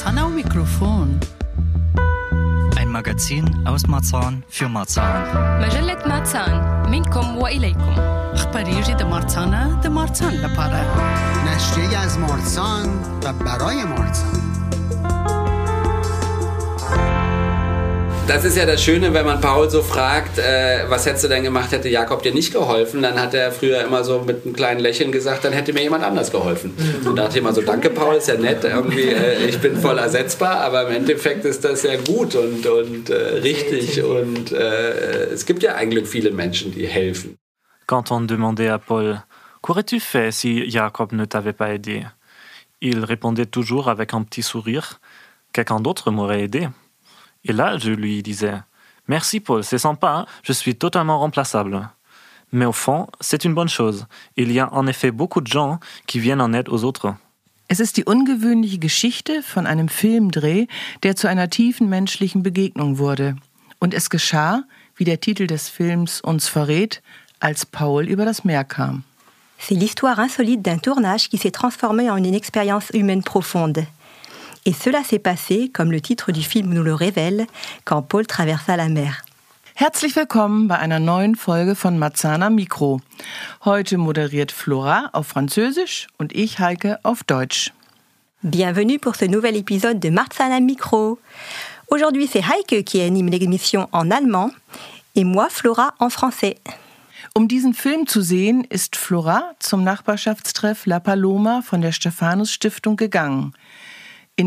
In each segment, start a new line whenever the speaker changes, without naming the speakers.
Marzahn Mikrofon.
Ein Magazin aus Marzahn für Marzahn.
مجلة مارسان منكم وإليكم.
أخباريجي د مارسان لپاره.
نشریه از مارسان و برای مارسان.
Das ist ja das Schöne, wenn man Paul so fragt, was hättest du denn gemacht, hätte Jakob dir nicht geholfen? Dann hat er früher immer so mit einem kleinen Lächeln gesagt, dann hätte mir jemand anders geholfen. Und da dachte ich immer so, danke Paul, ist ja nett, irgendwie, ich bin voll ersetzbar, aber im Endeffekt ist das ja gut und richtig und es gibt ja eigentlich viele Menschen, die helfen.
Quand on demandait à Paul « Qu'aurais-tu fait si Jacob ne t'avait pas aidé ?» Il répondait toujours avec un petit sourire « Quelqu'un d'autre m'aurait aidé. » Et là, je lui disais « Merci Paul, c'est sympa, hein? Je suis totalement remplaçable. » Mais au fond, c'est une bonne chose. Il y a en effet beaucoup de gens qui viennent en aide aux autres.
Es ist die ungewöhnliche Geschichte von einem Filmdreh, der zu einer tiefen menschlichen Begegnung wurde. Und es geschah, wie der Titel des Films uns verrät, als Paul über das Meer kam.
C'est l'histoire insolite d'un tournage qui s'est transformé en une expérience humaine profonde. Et cela s'est passé, comme le titre du film nous le révèle, quand Paul traversa la mer.
Herzlich willkommen bei einer neuen Folge von Marzahn Mikro. Heute moderiert Flora auf Französisch und ich, Heike, auf Deutsch.
Bienvenue pour ce nouvel épisode de Marzahn Mikro. Aujourd'hui, c'est Heike qui anime l'émission en allemand et moi, Flora, en français.
Um diesen Film zu sehen, ist Flora zum Nachbarschaftstreff La Paloma von der Stephanus-Stiftung gegangen. In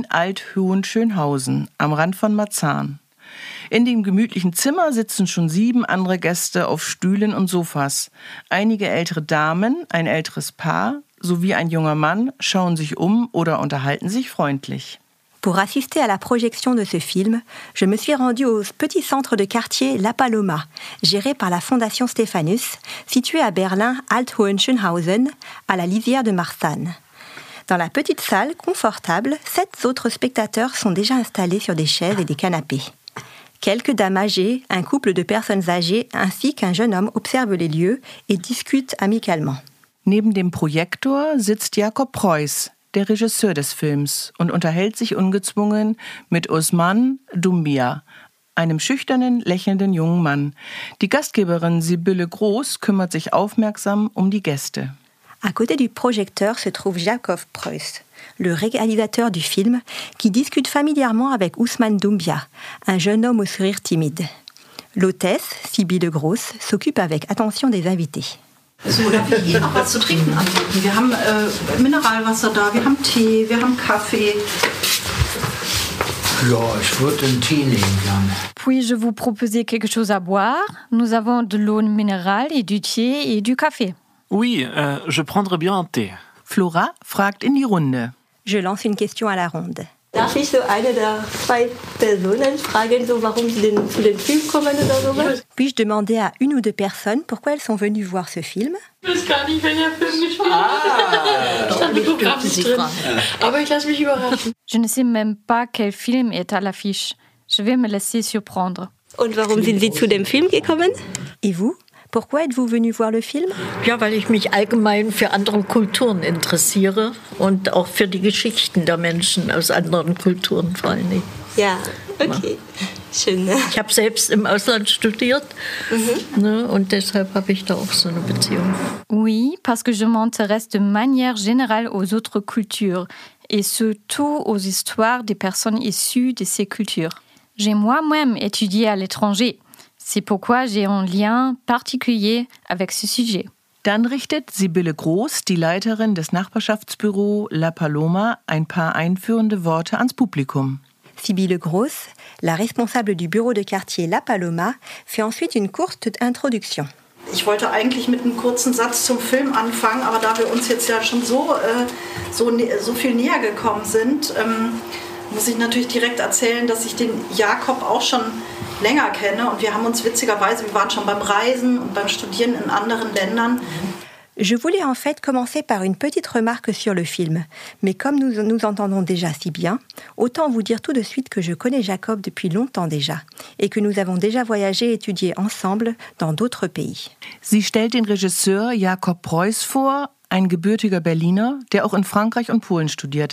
Berlin-Alt-Hohenschönhausen, am Rand von Marzahn. In dem gemütlichen Zimmer sitzen schon 7 andere Gäste auf Stühlen und Sofas. Einige ältere Damen, ein älteres Paar sowie ein junger Mann schauen sich um oder unterhalten sich freundlich.
Pour assister à la projection de ce film, je me suis rendue au petit centre de quartier La Paloma, géré par la Fondation Stephanus, situé à Berlin-Alt-Hohenschönhausen, à la lisière de Marzahn. Dans la petite salle confortable, 7 autres spectateurs sont déjà installés sur des chaises et des canapés. Quelques dames âgées, un couple de personnes âgées ainsi qu'un jeune homme observent les lieux et discutent amicalement.
Neben dem Projektor sitzt Jakob Preuß, der Regisseur des Films, und unterhält sich ungezwungen mit Osman Doumbia, einem schüchternen, lächelnden jungen Mann. Die Gastgeberin Sibylle Groß kümmert sich aufmerksam um die Gäste.
À côté du projecteur se trouve Jakob Preuß, le réalisateur du film, qui discute familièrement avec Ousmane Doumbia, un jeune homme au sourire timide. L'hôtesse, Sibylle Groß, s'occupe avec attention des invités.
So, darf ich Ihnen auch was zu trinken anbieten? Wir haben Mineralwasser da, wir haben Tee, wir haben Kaffee.
Ja, ich würde einen Tee nehmen gerne.
Puis-je vous proposer quelque chose à boire? Nous avons de l'eau minérale et du thé et du café.
Oui, je prendrais bien un thé.
Flora fragt in die Runde.
Je lance une question à la ronde. Darf ich so eine der 2 Personen fragen, so warum sie denn zu dem Film kommen oder sowas? Puis-je demander à une ou 2 personnes pourquoi elles sont venues voir ce film?
Ich weiß gar nicht, wenn der Film gespielt wird. Ich stand im Programm nicht drin. Aber ich lasse mich überraschen.
Je ne sais même pas quel film est à l'affiche. Je vais me laisser surprendre.
Und warum sind Sie zu dem Film gekommen? Et vous? Pourquoi êtes-vous venu voir le film?
Ja, weil ich mich allgemein für andere Kulturen interessiere und auch für die Geschichten der Menschen aus anderen Kulturen vor allen Dingen.
Ja, okay. Schön.
Ich habe selbst im Ausland studiert, ne, und deshalb habe ich da auch so eine Beziehung.
Oui, parce que je m'intéresse de manière générale aux autres cultures et surtout aux histoires des personnes issues de ces cultures. J'ai moi-même étudié à l'étranger. C'est pourquoi j'ai un lien particulier avec ce sujet.
Dann richtet Sibylle Groß, die Leiterin des Nachbarschaftsbüro La Paloma, ein paar einführende Worte ans Publikum.
Sibylle Groß, la responsable du bureau de quartier La Paloma, fait ensuite une courte introduction.
Ich wollte eigentlich mit einem kurzen Satz zum Film anfangen, aber da wir uns jetzt ja schon so viel näher gekommen sind, muss ich natürlich direkt erzählen, dass ich den Jakob auch schon länger kenne und wir haben uns witzigerweise, wir waren schon beim Reisen und beim Studieren in anderen Ländern.
Je voulais en fait commencer par une petite remarque sur le film, mais comme nous nous entendons déjà si bien, autant vous dire tout de suite que je connais Jakob depuis longtemps déjà et que nous avons déjà voyagé et étudié ensemble dans d'autres pays.
Sie stellt den Regisseur Jakob Preuß vor, ein gebürtiger Berliner, der auch in Frankreich und Polen studiert hat.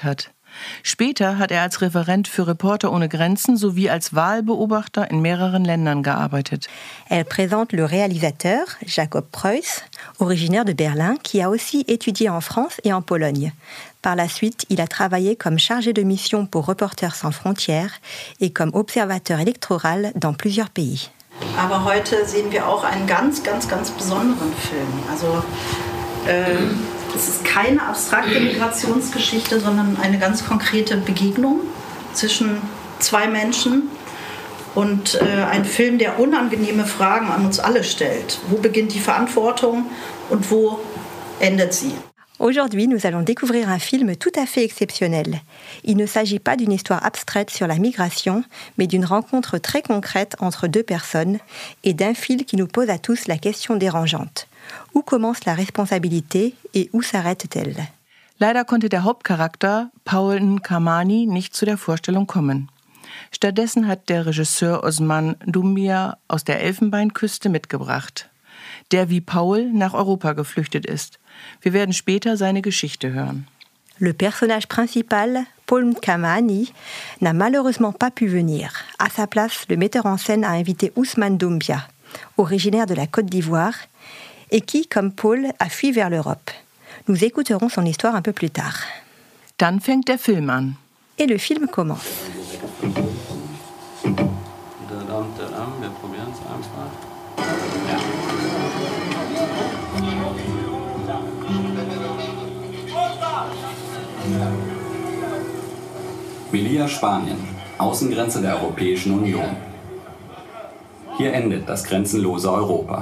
Später hat er als Referent für Reporter ohne Grenzen sowie als Wahlbeobachter in mehreren Ländern gearbeitet.
Elle présente le réalisateur, Jacob Preuss, originaire de Berlin, qui a aussi étudié en France et en Pologne. Par la suite, il a travaillé comme chargé de mission pour Reporters sans frontières et comme observateur électoral dans plusieurs pays.
Aber heute sehen wir auch einen ganz, ganz, ganz besonderen Film. Also es ist keine abstrakte Migrationsgeschichte, sondern eine ganz konkrete Begegnung zwischen zwei Menschen und ein Film, der unangenehme Fragen an uns alle stellt. Wo beginnt die Verantwortung und wo endet sie?
Aujourd'hui, nous allons découvrir un film tout à fait exceptionnel. Il ne s'agit pas d'une histoire abstraite sur la migration, mais d'une rencontre très concrète entre deux personnes et d'un fil qui nous pose à tous la question dérangeante. Où commence la responsabilité et où s'arrête-t-elle?
Leider konnte der Hauptcharakter Paul Nkamani nicht zu der Vorstellung kommen. Stattdessen hat der Regisseur Osman Doumbia aus der Elfenbeinküste mitgebracht, der wie Paul nach Europa geflüchtet ist. Wir werden später seine Geschichte hören.
Le personnage principal, Paul Nkamani, n'a malheureusement pas pu venir. À sa place, le metteur en scène a invité Ousmane Doumbia, originaire de la Côte d'Ivoire, et qui, comme Paul, a fui vers l'Europe. Nous écouterons son histoire un peu plus tard.
Dann fängt der Film an.
Et le film commence.
Wir probieren es einfach. Ja.
Melilla, Spanien, Außengrenze der Europäischen Union. Hier endet das grenzenlose Europa.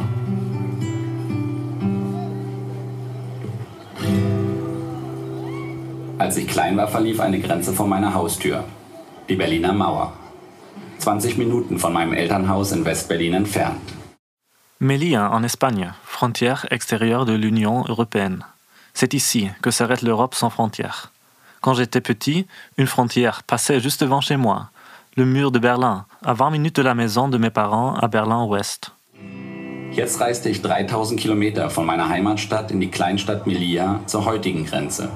Als ich klein war, verlief eine Grenze vor meiner Haustür, die Berliner Mauer. 20 Minuten von meinem Elternhaus in West-Berlin entfernt.
Melilla, en Espagne, frontière extérieure de l'Union européenne. C'est ici que s'arrête l'Europe sans frontières. Quand j'étais petit, une frontière passait juste devant chez moi, le mur de Berlin, à 20 minutes de la maison de mes parents à Berlin-Ouest.
Jetzt reiste ich 3000 Kilometer von meiner Heimatstadt in die Kleinstadt Melilla zur heutigen Grenze.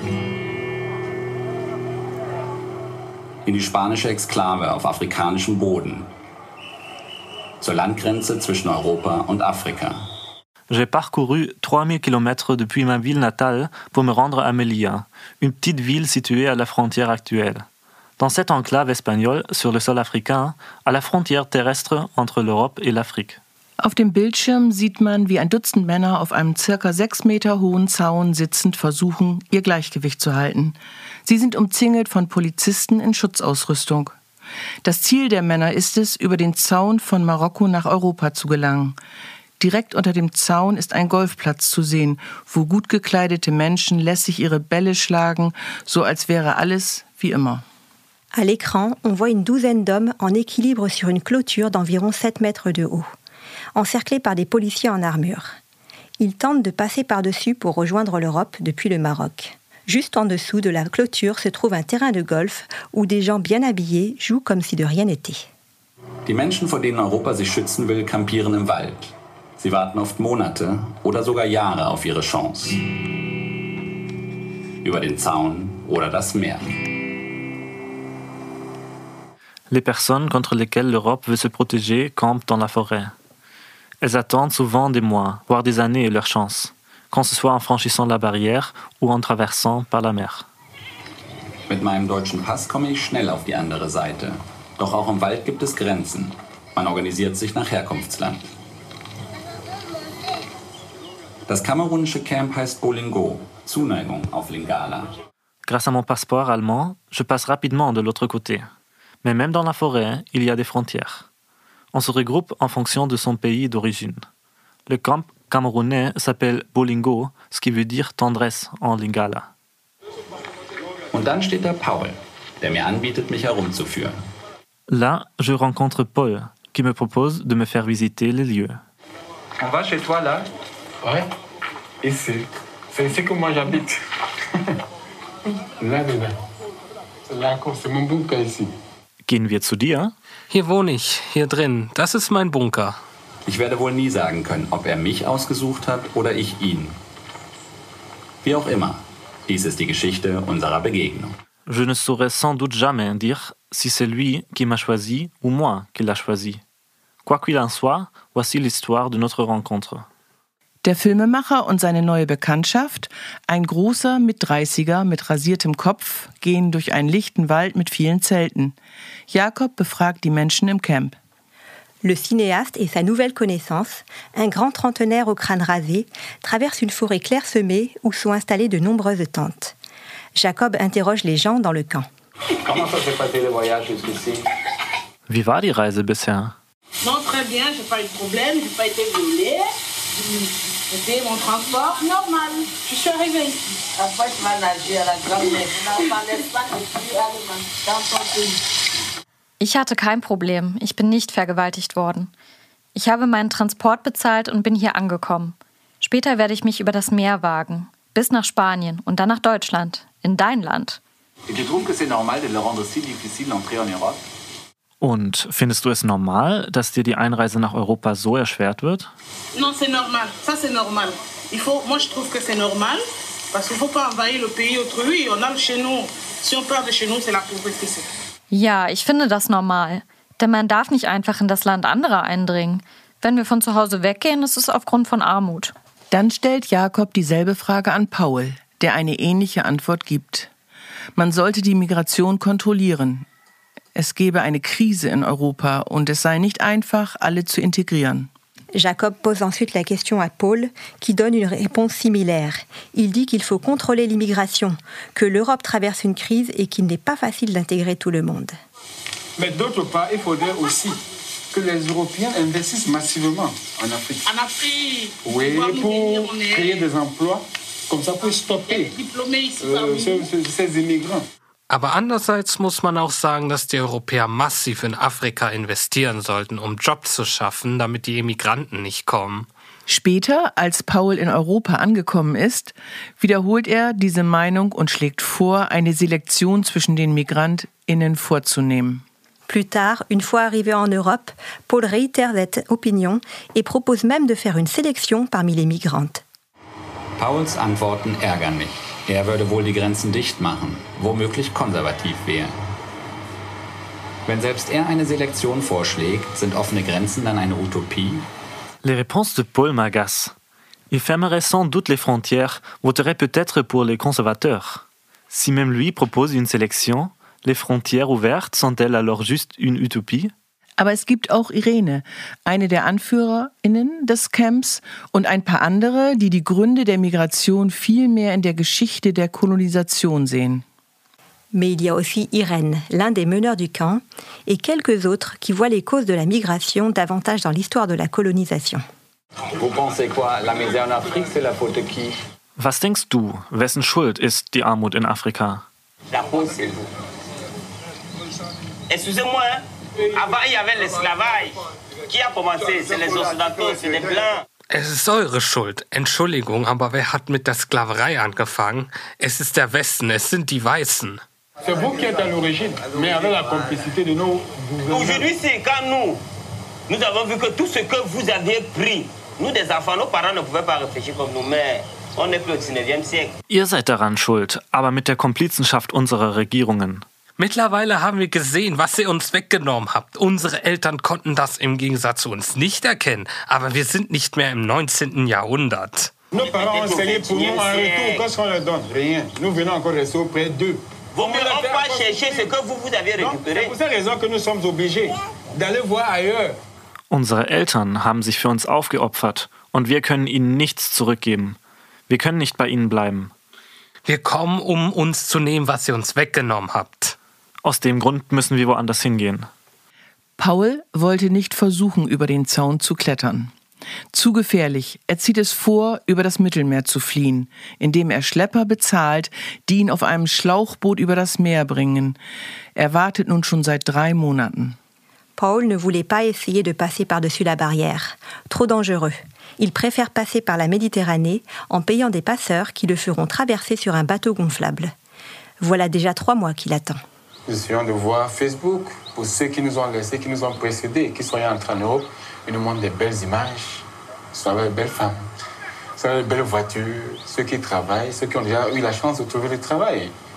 In die spanische Exklave auf afrikanischem Boden. Zur Landgrenze zwischen Europa und Afrika.
J'ai parcouru 3000 km depuis ma ville natale pour me rendre à Melilla, une petite ville située à la frontière actuelle. Dans cette enclave espagnole sur le sol africain, à la frontière terrestre entre l'Europe et l'Afrique.
Auf dem Bildschirm sieht man, wie ein Dutzend Männer auf einem ca. 6 Meter hohen Zaun sitzend versuchen, ihr Gleichgewicht zu halten. Sie sind umzingelt von Polizisten in Schutzausrüstung. Das Ziel der Männer ist es, über den Zaun von Marokko nach Europa zu gelangen. Direkt unter dem Zaun ist ein Golfplatz zu sehen, wo gut gekleidete Menschen lässig ihre Bälle schlagen, so als wäre alles wie immer.
À l'écran, on voit une douzaine d'hommes en équilibre sur une clôture d'environ 7 mètres de haut, encerclés par des policiers en armure. Ils tentent de passer par-dessus pour rejoindre l'Europe depuis le Maroc. Juste en dessous de la clôture se trouve un terrain de golf où des gens bien habillés jouent comme si de rien n'était.
Die Menschen, vor denen Europa sich schützen will, kampieren im Wald. Sie warten oft Monate oder sogar Jahre auf ihre Chance. Über den Zaun oder das Meer.
Les personnes contre lesquelles l'Europe veut se protéger campent dans la forêt. Elles attendent souvent des mois, voire des années leur chance, quand ce soit en franchissant la barrière ou en traversant par la mer.
Mit meinem deutschen Pass komme ich schnell auf die andere Seite. Doch auch im Wald gibt es Grenzen. Man organisiert sich nach Herkunftsland. Das kamerunische Camp heißt Bolingo, Zuneigung auf Lingala.
Grâce à mon passeport allemand, je passe rapidement de l'autre côté. Mais même dans la forêt, il y a des frontières. On se regroupe en fonction de son pays d'origine. Le camp camerounais s'appelle Bolingo, ce qui veut dire tendresse en Lingala.
Und dann steht da Paul, der mir anbietet, mich herumzuführen.
Là, je rencontre Paul, qui me propose de me faire visiter les lieux.
On va chez toi là? Ouais, ici. C'est ici que moi j'habite. Là, c'est mon bunker ici.
Gehen wir zu dir?
Hier wohne ich, hier drin. Das ist mein Bunker.
Ich werde wohl nie sagen können, ob er mich ausgesucht hat oder ich ihn. Wie auch immer, dies ist die Geschichte unserer Begegnung.
Je ne saurais sans doute jamais dire si c'est lui qui m'a choisi ou moi qui l'a choisi. Quoi qu'il en soit, voici l'histoire de notre rencontre.
Der Filmemacher und seine neue Bekanntschaft, ein großer Mit-30er mit rasiertem Kopf, gehen durch einen lichten Wald mit vielen Zelten. Jakob befragt die Menschen im Camp.
Le cinéaste et sa nouvelle connaissance, un grand trentenaire au crâne rasé, traversent une forêt clairsemée où sont installées de nombreuses tentes. Jacob interroge les gens dans le camp.
Comment ça s'est passé le voyage jusqu'ici?
Wie war die Reise bisher?
Non, très bien, j'ai pas eu de problème, j'ai pas été violée. C'était mon transport normal. Je suis arrivée ici. Après, tu vas nager à la grande mer. Dans ton pays.
Ich hatte kein Problem. Ich bin nicht vergewaltigt worden. Ich habe meinen Transport bezahlt und bin hier angekommen. Später werde ich mich über das Meer wagen. Bis nach Spanien und dann nach Deutschland. In dein Land.
Und findest du es normal, dass dir die Einreise nach Europa so erschwert wird?
Non, c'est normal. Ça, c'est normal. Moi, je trouve que c'est normal. Parce qu'il ne faut pas envahir le pays autrui. On a chez nous. Si on part de chez nous, c'est la pauvreté.
Ja, ich finde das normal. Denn man darf nicht einfach in das Land anderer eindringen. Wenn wir von zu Hause weggehen, ist es aufgrund von Armut.
Dann stellt Jakob dieselbe Frage an Paul, der eine ähnliche Antwort gibt. Man sollte die Migration kontrollieren. Es gebe eine Krise in Europa und es sei nicht einfach, alle zu integrieren.
Jacob pose ensuite la question à Paul, qui donne une réponse similaire. Il dit qu'il faut contrôler l'immigration, que l'Europe traverse une crise et qu'il n'est pas facile d'intégrer tout le monde.
Mais d'autre part, il faudrait aussi que les Européens investissent massivement en Afrique.
En Afrique.
Oui, pour créer des emplois, comme ça pour stopper ces immigrants.
Aber andererseits muss man auch sagen, dass die Europäer massiv in Afrika investieren sollten, um Jobs zu schaffen, damit die Immigranten nicht kommen.
Später, als Paul in Europa angekommen ist, wiederholt er diese Meinung und schlägt vor, eine Selektion zwischen den MigrantInnen vorzunehmen.
Plus tard, une fois arrivé en Europe, Paul réitère cette opinion et propose même de faire une sélection parmi les migrantes.
Pauls Antworten ärgern mich. Er würde wohl die Grenzen dicht machen, womöglich konservativ wählen. Wenn selbst er eine Selektion vorschlägt, sind offene Grenzen dann eine Utopie?
Les réponses de Paul m'agacent. Il fermerait sans doute les frontières, voterait peut-être pour les conservateurs. Si même lui propose une sélection, les frontières ouvertes sont-elles alors juste une utopie?
Aber es gibt auch Irene, eine der AnführerInnen des Camps, und ein paar andere, die die Gründe der Migration viel mehr in der Geschichte der Kolonisation sehen.
Mais il y a aussi Irène, l'un des meneurs du camp, et quelques autres qui voient les causes de la migration davantage dans l'histoire de la colonisation.
Vous pensez quoi? La misère en Afrique, c'est la faute de qui?
Was denkst du, wessen Schuld ist die Armut in Afrika?
La faute, c'est vous. Excusez-moi, hein? Avant, il y avait l'esclavage. Qui a commencé? C'est les Occidentaux, c'est les Blancs.
Es ist eure Schuld. Entschuldigung, aber wer hat mit der Sklaverei angefangen? Es ist der Westen, es sind die Weißen.
C'est vous qui êtes à l'origine, mais avec la complicité de nos gouvernements.
Aujourd'hui, c'est quand nous avons vu que tout ce que vous aviez pris, nous des enfants, nos parents ne pouvaient pas réfléchir comme nous, mais on est plus au 19e siècle.
Ihr seid daran schuld, aber mit der Komplizenschaft unserer Regierungen.
Mittlerweile haben wir gesehen, was ihr uns weggenommen habt. Unsere Eltern konnten das im Gegensatz zu uns nicht erkennen, aber wir sind nicht mehr im 19. Jahrhundert.
Nos parents ont enseigné pour nous en retour, qu'est-ce qu'on leur donne? Rien. Nous venons encore rester auprès d'eux.
Vaut mieux on pas chercher ce que vous avez récupéré.
C'est pour cette raison que nous sommes obligés d'aller voir ailleurs.
Unsere Eltern haben sich für uns aufgeopfert und wir können ihnen nichts zurückgeben. Wir können nicht bei ihnen bleiben.
Wir kommen, um uns zu nehmen, was ihr uns weggenommen habt.
Aus dem Grund müssen wir woanders hingehen.
Paul wollte nicht versuchen, über den Zaun zu klettern. Zu gefährlich. Er zieht es vor, über das Mittelmeer zu fliehen, indem er Schlepper bezahlt, die ihn auf einem Schlauchboot über das Meer bringen. Er wartet nun schon seit 3 Monaten.
Paul ne voulait pas essayer de passer par-dessus la barrière. Trop dangereux. Il préfère passer par la Méditerranée en payant des passeurs qui le feront traverser sur un bateau gonflable. Voilà déjà 3 mois qu'il attend.
Nous essayons de voir Facebook pour ceux qui nous ont laissés, qui nous ont précédés, qui sont entrés en Europe. Ils nous montrent des belles images, ils sont avec des belles femmes, ils sont avec des belles voitures, ceux qui travaillent, ceux qui ont déjà eu la chance de trouver le travail.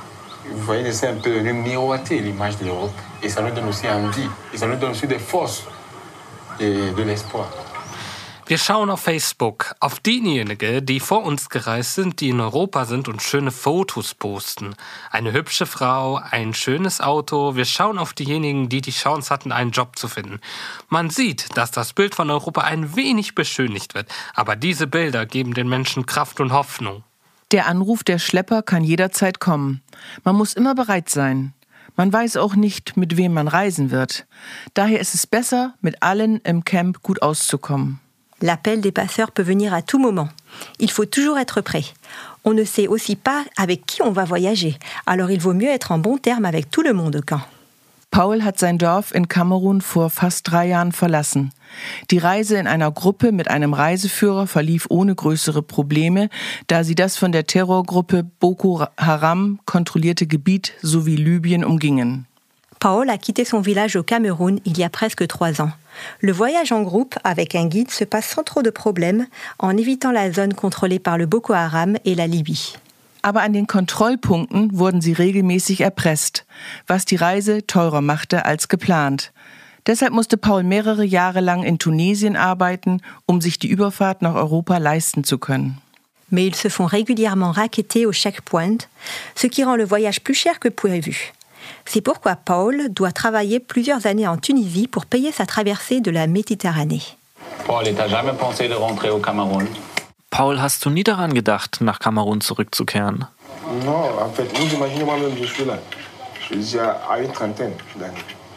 Vous voyez, c'est un peu miroiter l'image de l'Europe. Et ça nous donne aussi envie. Et ça nous donne aussi des forces et de l'espoir.
Wir schauen auf Facebook auf diejenigen, die vor uns gereist sind, die in Europa sind und schöne Fotos posten. Eine hübsche Frau, ein schönes Auto. Wir schauen auf diejenigen, die die Chance hatten, einen Job zu finden. Man sieht, dass das Bild von Europa ein wenig beschönigt wird. Aber diese Bilder geben den Menschen Kraft und Hoffnung.
Der Anruf der Schlepper kann jederzeit kommen. Man muss immer bereit sein. Man weiß auch nicht, mit wem man reisen wird. Daher ist es besser, mit allen im Camp gut auszukommen.
L'appel des passeurs peut venir à tout moment. Il faut toujours être prêt. On ne sait aussi pas avec qui on va voyager. Alors il vaut mieux être en bon terme avec tout le monde au camp.
Paul hat sein Dorf in Kamerun vor fast 3 Jahren verlassen. Die Reise in einer Gruppe mit einem Reiseführer verlief ohne größere Probleme, da sie das von der Terrorgruppe Boko Haram kontrollierte Gebiet sowie Libyen umgingen.
Paul a quitté son village au Cameroun il y a presque 3 ans. Le voyage en groupe avec un guide se passe sans trop de problèmes, en évitant la zone contrôlée par le Boko Haram et la Libye.
Aber an den Kontrollpunkten wurden sie regelmäßig erpresst, was die Reise teurer machte als geplant. Deshalb musste Paul mehrere Jahre lang in Tunesien arbeiten, um sich die Überfahrt nach Europa leisten zu können.
Mais ils se font régulièrement racketter au checkpoint, ce qui rend le voyage plus cher que prévu. C'est pourquoi Paul doit travailler plusieurs années en Tunisie pour payer sa traversée de la Méditerranée.
Paul, t'as jamais pensé de rentrer au Cameroun?
Paul, hast du nie daran gedacht, nach Kamerun zurückzukehren?
Non, en fait, vous imaginez moi-même, je suis là. Je suis à une trentaine d'années.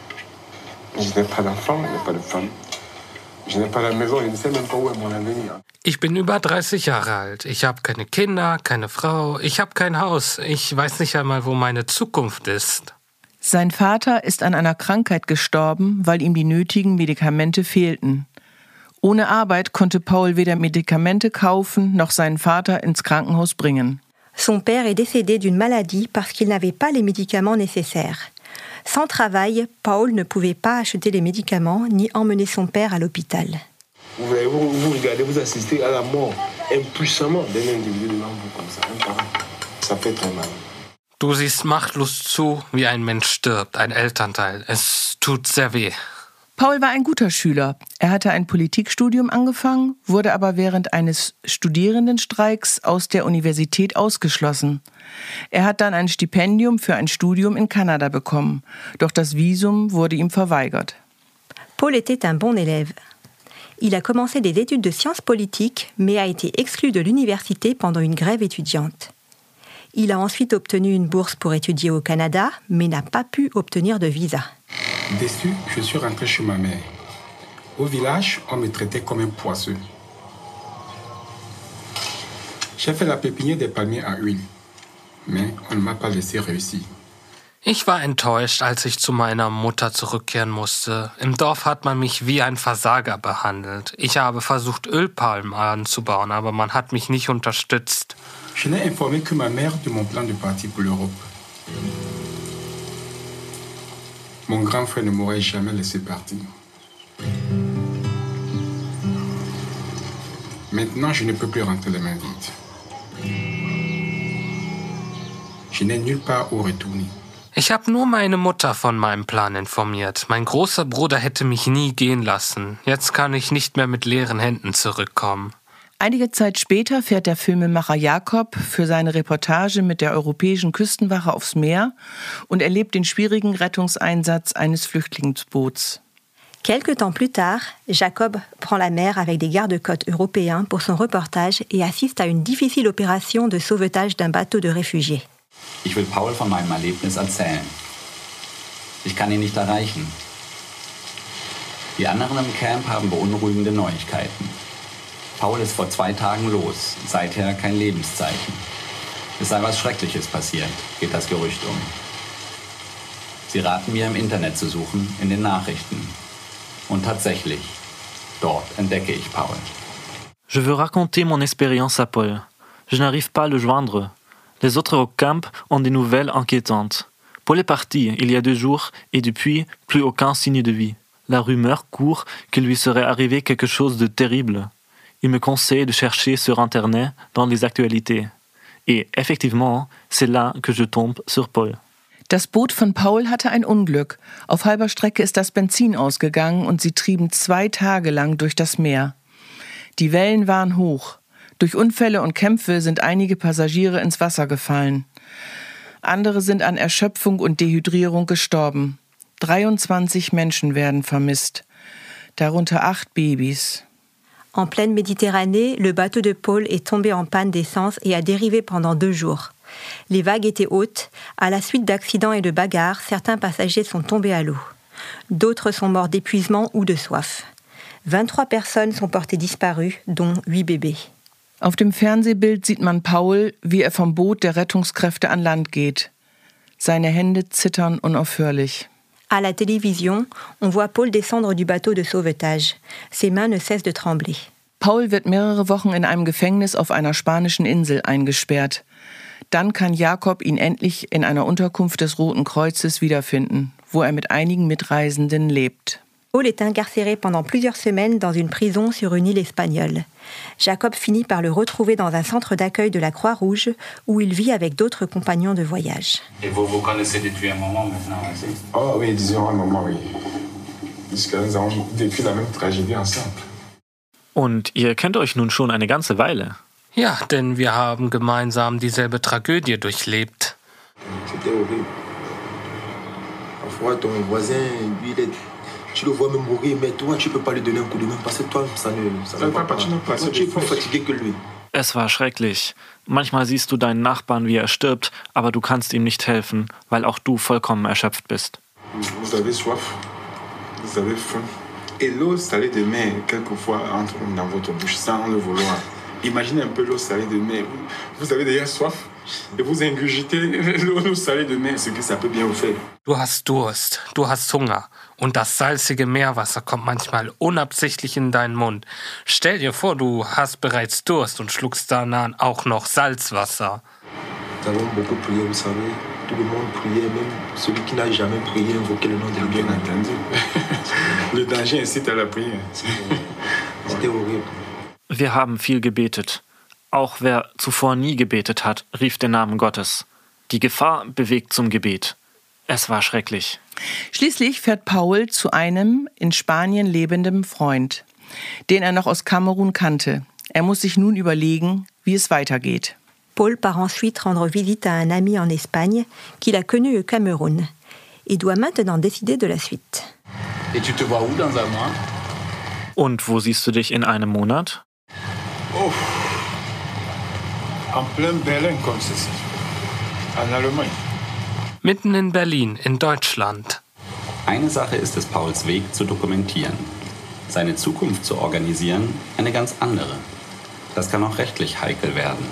Je n'ai pas d'enfant, je n'ai pas de femme. Je n'ai pas de maison, je ne sais même pas où est mon avenir.
Ich bin über 30 Jahre alt. Ich habe keine Kinder, keine Frau. Ich habe kein Haus. Ich weiß nicht einmal, wo meine Zukunft ist.
Sein Vater ist an einer Krankheit gestorben, weil ihm die nötigen Medikamente fehlten. Ohne Arbeit konnte Paul weder Medikamente kaufen noch seinen Vater ins Krankenhaus bringen.
Son père est décédé d'une maladie parce qu'il n'avait pas les médicaments nécessaires. Sans travail, Paul ne pouvait pas acheter les médicaments ni emmener son père à l'hôpital.
Vous regardez, vous assistez à la mort impuissamment d'un individu devant vous comme ça, un parent. Ça fait très mal.
Du siehst machtlos zu, wie ein Mensch stirbt, ein Elternteil. Es tut sehr weh.
Paul war ein guter Schüler. Er hatte ein Politikstudium angefangen, wurde aber während eines Studierendenstreiks aus der Universität ausgeschlossen. Er hat dann ein Stipendium für ein Studium in Kanada bekommen, doch das Visum wurde ihm verweigert.
Paul était un bon élève. Il a commencé des études de sciences politiques, mais a été exclu de l'université pendant une grève étudiante. Il a ensuite obtenu une bourse pour étudier au Canada, mais n'a pas pu obtenir de visa.
Déçu, je suis rentré chez ma mère. Au village, on me traitait comme un poisseux. J'ai fait la pépinière des palmiers à huile, mais on ne m'a pas laissé réussir.
Ich war enttäuscht, als ich zu meiner Mutter zurückkehren musste. Im Dorf hat man mich wie ein Versager behandelt. Ich habe versucht, Ölpalmen anzubauen, aber man hat mich nicht unterstützt.
Je n'ai informé que ma mère de mon plan de parti pour l'Europe. Mon grand frère ne m'aurait jamais laissé partir. Maintenant, je ne peux plus rentrer les mains vides. Je n'ai nulle part où retourner.
Ich habe nur meine Mutter von meinem Plan informiert. Mein großer Bruder hätte mich nie gehen lassen. Jetzt kann ich nicht mehr mit leeren Händen zurückkommen.
Einige Zeit später fährt der Filmemacher Jakob für seine Reportage mit der Europäischen Küstenwache aufs Meer und erlebt den schwierigen Rettungseinsatz eines Flüchtlingsboots.
Quelques temps plus tard, Jacob prend la mer avec des gardes-côtes européens pour son reportage et assiste à une difficile opération de sauvetage d'un bateau de réfugiés.
Ich will Paul von meinem Erlebnis erzählen. Ich kann ihn nicht erreichen. Die anderen im Camp haben beunruhigende Neuigkeiten. Paul ist vor 2 Tagen los, seither kein Lebenszeichen. Es sei was Schreckliches passiert, geht das Gerücht um. Sie raten mir, im Internet zu suchen, in den Nachrichten. Und tatsächlich, dort entdecke ich Paul.
Je veux raconter mon expérience à Paul. Je n'arrive pas à le joindre. Les autres au camp ont des nouvelles inquiétantes. Paul est parti il y a 2 jours et depuis, plus aucun signe de vie. La rumeur court qu'il lui serait arrivé quelque chose de terrible. Il me conseille de chercher sur Internet dans les actualités. Et effectivement, c'est là que je tombe sur Paul.
Das Boot von Paul hatte ein Unglück. Auf halber Strecke ist das Benzin ausgegangen und sie trieben 2 Tage lang durch das Meer. Die Wellen waren hoch. Durch Unfälle und Kämpfe sind einige Passagiere ins Wasser gefallen. Andere sind an Erschöpfung und Dehydrierung gestorben. 23 Menschen werden vermisst, darunter 8 Babys.
En pleine Méditerranée, le bateau de Paul est tombé en panne d'essence et a dérivé pendant 2 jours. Les vagues étaient hautes. À la suite d'accidents et de bagarres, certains passagers sont tombés à l'eau. D'autres sont morts d'épuisement ou de soif. 23 personnes sont portées disparues, dont 8 bébés.
Auf dem Fernsehbild sieht man Paul, wie er vom Boot der Rettungskräfte an Land geht. Seine Hände zittern unaufhörlich.
À la télévision, on voit Paul descendre du bateau de sauvetage. Ses mains ne cessent de trembler.
Paul wird mehrere Wochen in einem Gefängnis auf einer spanischen Insel eingesperrt. Dann kann Jakob ihn endlich in einer Unterkunft des Roten Kreuzes wiederfinden, wo er mit einigen Mitreisenden lebt.
Paul est incarcéré pendant plusieurs semaines dans une prison sur une île espagnole. Jacob finit par le retrouver dans un centre d'accueil de la Croix-Rouge où il vit avec d'autres compagnons de voyage.
Et vous vous connaissez depuis un moment maintenant aussi?
Oh oui, disons un moment, oui. Puisque nous avons vécu la même tragédie ensemble.
Und ihr kennt euch nun schon eine ganze Weile.
Ja, denn wir haben gemeinsam dieselbe Tragödie durchlebt.
C'était horrible. Parfois, ton voisin, lui, tu le vois même mourir, mais toi, tu peux pas lui donner un coup de main parce que toi, ça ne va pas. Tu es plus fatigué que lui.
Es war schrecklich. Manchmal siehst du deinen Nachbarn, wie er stirbt, aber du kannst ihm nicht helfen, weil auch du vollkommen erschöpft bist.
Vous avez soif, vous avez faim. Et l'eau salée de mer, quelquefois, entre dans votre bouche sans le vouloir. Imaginez un peu l'eau salée de mer. Vous avez déjà soif et vous ingurgitez l'eau salée de mer, ce que ça peut bien vous faire.
Du hast Durst, du hast Hunger und das salzige Meerwasser kommt manchmal unabsichtlich in deinen Mund. Stell dir vor, du hast bereits Durst und schluckst danach auch noch Salzwasser.
Nous avons beaucoup prié, vous savez. Tout le monde priait, même celui qui n'a jamais prié invoquait le nom de Dieu. Bien entendu. Le danger incite à la prière. C'était horrible.
Wir haben viel gebetet. Auch wer zuvor nie gebetet hat, rief den Namen Gottes. Die Gefahr bewegt zum Gebet. Es war schrecklich.
Schließlich fährt Paul zu einem in Spanien lebenden Freund, den er noch aus Kamerun kannte. Er muss sich nun überlegen, wie es weitergeht.
Paul part ensuite rendre visite à un ami en Espagne qu'il a connu au Cameroun. Il doit maintenant décider de la suite.
Et tu te vois où dans un mois?
Und wo siehst du dich in einem Monat?
Oh, en plein Berlin comme ceci, en Allemagne.
Mitten in Berlin, in Deutschland.
Eine Sache ist es, Pauls Weg zu dokumentieren. Seine Zukunft zu organisieren, eine ganz andere. Das kann auch rechtlich heikel werden.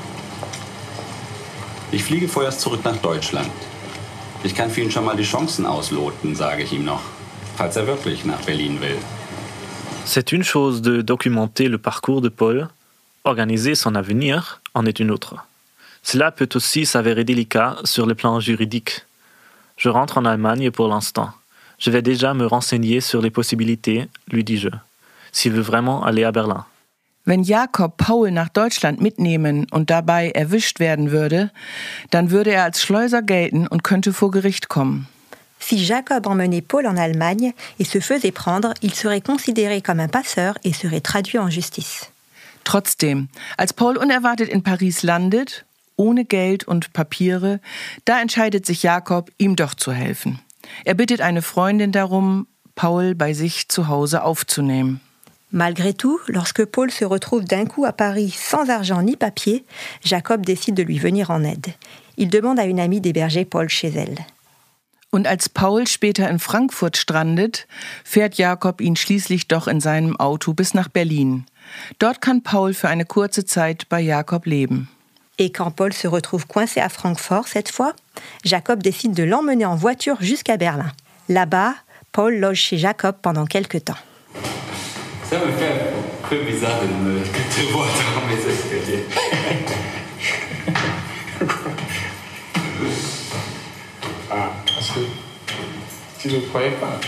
Ich fliege vorerst zurück nach Deutschland. Ich kann für ihn schon mal die Chancen ausloten, sage ich ihm noch, falls er wirklich nach Berlin will.
C'est une chose de documenter le parcours de Paul. Organiser son avenir en est une autre. Cela peut aussi s'avérer délicat sur le plan juridique. Je rentre en Allemagne pour l'instant. Je vais déjà me renseigner sur les possibilités, lui dis-je, s'il veut vraiment aller à Berlin.
Wenn Jakob Paul nach Deutschland mitnehmen und dabei erwischt werden würde, dann würde er als Schleuser gelten und könnte vor Gericht kommen.
Si Jacob emmenait Paul en Allemagne et se faisait prendre, il serait considéré comme un passeur et serait traduit en justice.
Trotzdem, als Paul unerwartet in Paris landet, ohne Geld und Papiere, da entscheidet sich Jakob, ihm doch zu helfen. Er bittet eine Freundin darum, Paul bei sich zu Hause aufzunehmen.
Malgré tout, lorsque Paul se retrouve d'un coup à Paris sans argent ni papier, Jacob décide de lui venir en aide. Il demande à une amie d'héberger Paul chez elle.
Und als Paul später in Frankfurt strandet, fährt Jakob ihn schließlich doch in seinem Auto bis nach Berlin. Dort kann Paul für eine kurze Zeit bei Jakob leben.
Et quand Paul se retrouve coincé à Francfort cette fois, Jacob décide de l'emmener en voiture jusqu'à Berlin. Là-bas, Paul loge chez Jacob pendant quelque temps.
Ça me fait un peu bizarre de te voir dans mes escaliers.
Ah, parce que tu ne croyais pas.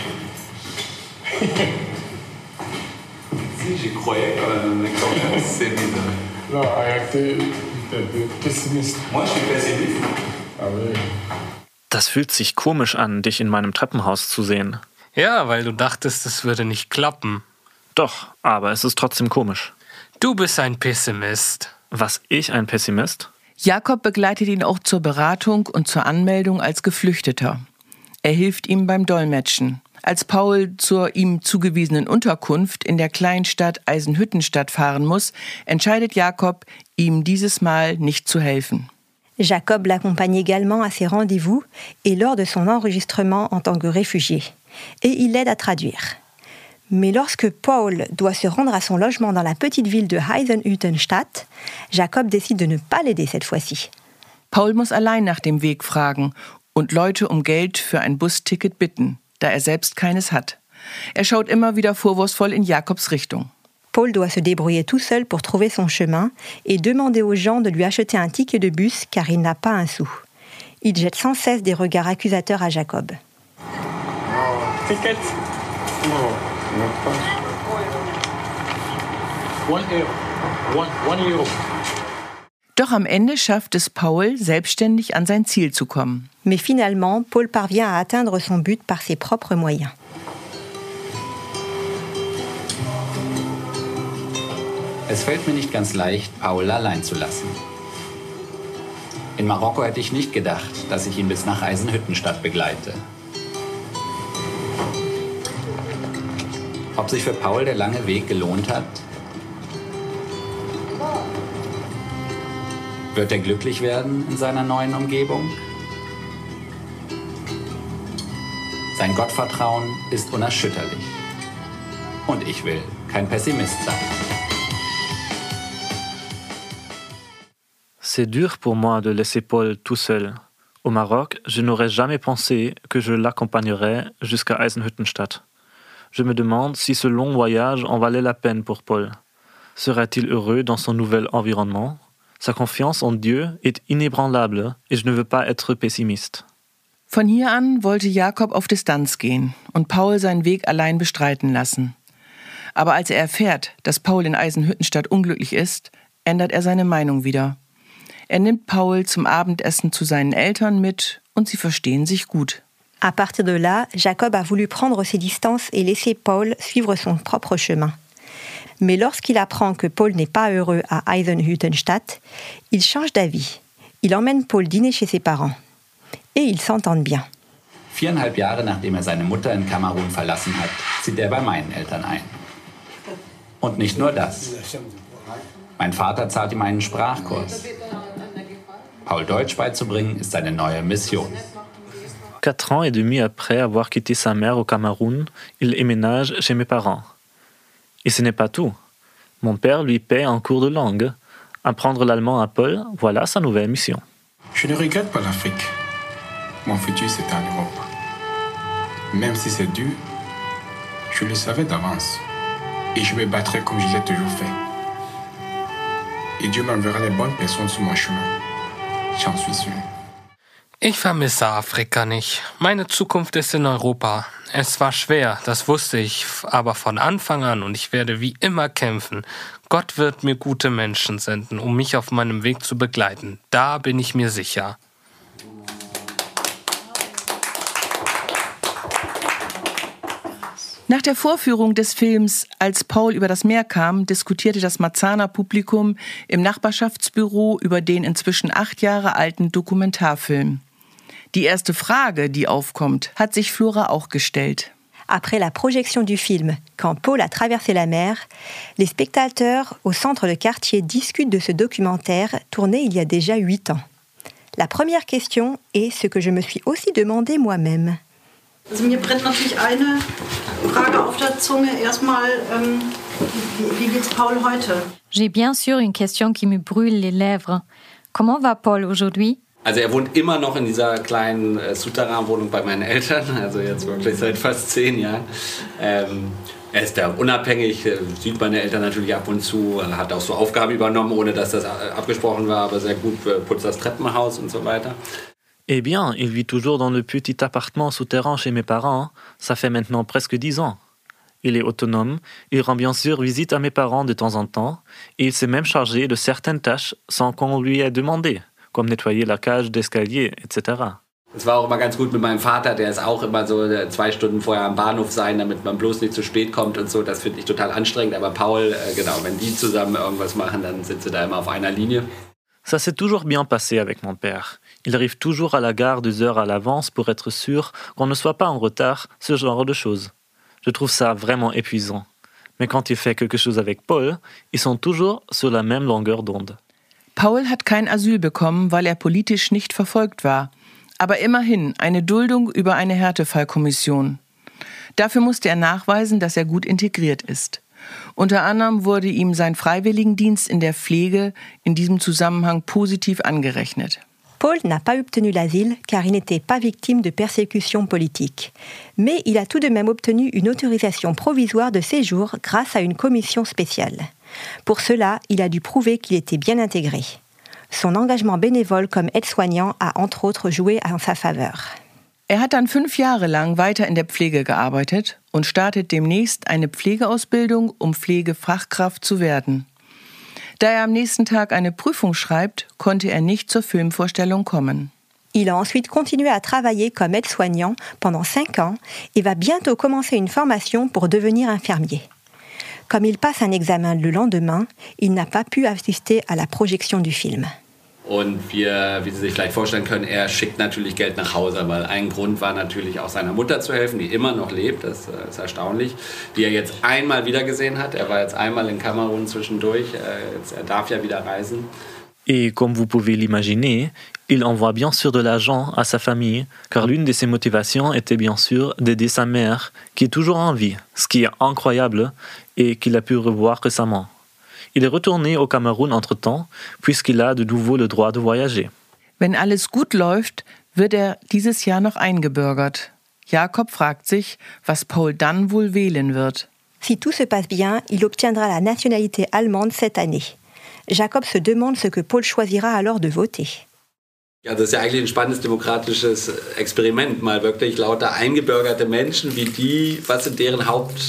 Si, j'y croyais quand même, mais quand même, c'est bizarre.
Non, arrêtez d'être pessimiste.
Moi, je suis pessimiste.
Ah oui.
Das fühlt sich komisch an, dich in meinem Treppenhaus zu sehen.
Ja, weil du dachtest, es würde nicht klappen.
Doch, aber es ist trotzdem komisch.
Du bist ein Pessimist.
Was, ich ein Pessimist?
Jakob begleitet ihn auch zur Beratung und zur Anmeldung als Geflüchteter. Er hilft ihm beim Dolmetschen. Als Paul zur ihm zugewiesenen Unterkunft in der Kleinstadt Eisenhüttenstadt fahren muss, entscheidet Jakob, ihm dieses Mal nicht zu helfen.
Jacob l'accompagne également à ses rendez-vous et lors de son enregistrement en tant que réfugié. Et il l'aide à traduire. Mais lorsque Paul doit se rendre à son logement dans la petite ville de Eisenhüttenstadt, Jacob décide de ne pas l'aider cette fois-ci.
Paul muss allein nach dem Weg fragen und Leute um Geld für ein Busticket bitten, da er selbst keines hat. Er schaut immer wieder vorwurfsvoll in Jakobs Richtung.
Paul doit se débrouiller tout seul pour trouver son chemin et demander aux gens de lui acheter un ticket de bus car il n'a pas un sou. Il jette sans cesse des regards accusateurs à Jacob.
Ticket? No, not pas. €1.
Doch am Ende schafft es Paul, selbstständig an sein Ziel zu kommen.
Mais finalement, Paul parvient à atteindre son but par ses propres moyens.
Es fällt mir nicht ganz leicht, Paul allein zu lassen. In Marokko hätte ich nicht gedacht, dass ich ihn bis nach Eisenhüttenstadt begleite. Ob sich für Paul der lange Weg gelohnt hat? Wird er glücklich werden in seiner neuen Umgebung? Sein Gottvertrauen ist unerschütterlich. Und ich will kein Pessimist sein.
C'est dur pour moi de laisser Paul tout seul. Au Maroc, je n'aurais jamais pensé que je l'accompagnerais jusqu'à Eisenhüttenstadt. Je me demande si ce long voyage en valait la peine pour Paul. Serait-il heureux dans son nouvel environnement? Sa confiance en Dieu est inébranlable et je ne veux pas être pessimiste.
Von hier an wollte Jakob auf Distanz gehen und Paul seinen Weg allein bestreiten lassen. Aber als er erfährt, dass Paul in Eisenhüttenstadt unglücklich ist, ändert er seine Meinung wieder. Er nimmt Paul zum Abendessen zu seinen Eltern mit und sie verstehen sich gut.
À partir de là, Jacob a voulu prendre ses distances et laisser Paul suivre son propre chemin. Mais lorsqu'il apprend que Paul n'est pas heureux à Eisenhüttenstadt, il change d'avis. Il emmène Paul dîner chez ses parents. Et ils s'entendent bien.
4,5 Jahre nachdem er seine Mutter in Kamerun verlassen hat, zieht er bei meinen Eltern ein. Und nicht nur das. Mein Vater zahlt ihm einen Sprachkurs. Paul Deutsch beizubringen ist seine neue Mission.
4 ans et demi après avoir quitté sa mère au Cameroun, il emménage chez mes parents. Et ce n'est pas tout. Mon père lui paie un cours de langue. Apprendre l'allemand à Paul, voilà sa nouvelle mission.
Je ne regrette pas l'Afrique. Mon futur, c'est en Europe. Même si c'est dur, je le savais d'avance. Et je me battrai comme je l'ai toujours fait. Et Dieu m'enverra les bonnes personnes sur mon chemin. J'en suis sûr.
Ich vermisse Afrika nicht. Meine Zukunft ist in Europa. Es war schwer, das wusste ich, aber von Anfang an und ich werde wie immer kämpfen. Gott wird mir gute Menschen senden, um mich auf meinem Weg zu begleiten. Da bin ich mir sicher.
Nach der Vorführung des Films Als Paul über das Meer kam, diskutierte das Marzahner Publikum im Nachbarschaftsbüro über den inzwischen 8 Jahre alten Dokumentarfilm. Die erste Frage, die aufkommt, hat sich Flora auch gestellt.
Après la projection du film Quand Paul a traversé la mer, les spectateurs au centre de quartier discutent de ce documentaire tourné il y a déjà 8 ans. La première question est ce que je me suis aussi demandé moi-même.
Also mir brennt natürlich eine Frage auf der Zunge. Erstmal, wie geht's Paul heute?
J'ai bien sûr une question qui me brûle les lèvres. Comment va Paul aujourd'hui?
Also er wohnt immer noch in dieser kleinen Souterrain-Wohnung bei meinen Eltern, also jetzt wirklich seit fast 10 Jahren. Er ist da unabhängig, sieht meine Eltern natürlich ab und zu, hat auch so Aufgaben übernommen, ohne dass das abgesprochen war, aber sehr gut, putzt das Treppenhaus und so weiter.
Eh bien, il vit toujours dans le petit appartement souterrain chez mes parents. Ça fait maintenant presque 10 ans. Il est autonome, il rend bien sûr visite à mes parents de temps en temps, et il s'est même chargé de certaines tâches sans qu'on lui ait demandé, comme nettoyer la cage d'escalier, etc.
Es war auch immer ganz gut mit meinem Vater, der ist auch immer so 2 Stunden vorher am Bahnhof sein, damit man bloß nicht zu spät kommt und so. Das finde ich total anstrengend. Aber Paul, genau, wenn die zusammen irgendwas machen, dann sind sie da immer auf einer Linie.
Ça s'est toujours bien passé avec mon père. Il arrive toujours à la gare 2 heures à l'avance pour être sûr qu'on ne soit pas en retard, ce genre de choses. Je trouve ça vraiment épuisant. Mais quand il fait quelque chose avec Paul, ils sont toujours sur la même longueur d'onde.
Paul hat kein Asyl bekommen, weil er politisch nicht verfolgt war. Aber immerhin eine Duldung über eine Härtefallkommission. Dafür musste er nachweisen, dass er gut integriert ist. Unter anderem wurde ihm sein Freiwilligendienst in der Pflege in diesem Zusammenhang positiv angerechnet.
Paul n'a pas obtenu l'asile car il n'était pas victime de persécutions politiques. Mais il a tout de même obtenu une autorisation provisoire de séjour grâce à une commission spéciale. Pour cela, il a dû prouver qu'il était bien intégré. Son Engagement bénévole comme aide-soignant a entre autres joué en sa faveur.
Er hat dann 5 Jahre lang weiter in der Pflege gearbeitet und startet demnächst eine Pflegeausbildung, um Pflegefachkraft zu werden. Da er am nächsten Tag eine Prüfung schreibt, konnte er nicht zur Filmvorstellung kommen.
Il a ensuite continué à travailler comme aide-soignant pendant 5 ans et va bientôt commencer une formation pour devenir infirmier. Comme il passe un examen le lendemain, il n'a pas pu assister à la projection du film.
Und wir, wie Sie sich vielleicht vorstellen können, er schickt natürlich Geld nach Hause, weil ein Grund war natürlich auch seiner Mutter zu helfen, die immer noch lebt, das ist erstaunlich, die er jetzt einmal wieder gesehen hat. Er war jetzt einmal in Kamerun zwischendurch, er darf ja wieder reisen.
Et comme vous pouvez l'imaginer, il envoie bien sûr de l'argent à sa famille, car l'une de ses motivations était bien sûr d'aider sa mère, qui est toujours en vie, ce qui est incroyable et qu'il a pu revoir récemment. Il est retourné au Cameroun entre-temps, puisqu'il a de nouveau le droit de voyager.
Wenn alles gut läuft, wird er dieses Jahr noch eingebürgert. Jakob fragt sich, was Paul dann wohl wählen wird.
Si tout se passe bien, il obtiendra la nationalité allemande cette année. Jakob se demande ce que Paul choisira alors de voter.
Ja, das ist ja eigentlich ein spannendes demokratisches Experiment, mal wirklich lauter eingebürgerte Menschen, wie die, was sind deren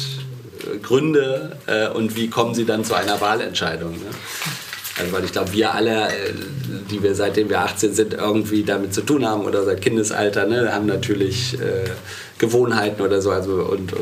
Hauptgründe und wie kommen sie dann zu einer Wahlentscheidung. Ne? Also weil ich glaube, wir alle, die wir seitdem wir 18 sind, irgendwie damit zu tun haben oder seit Kindesalter, ne, haben natürlich Gewohnheiten oder so, also und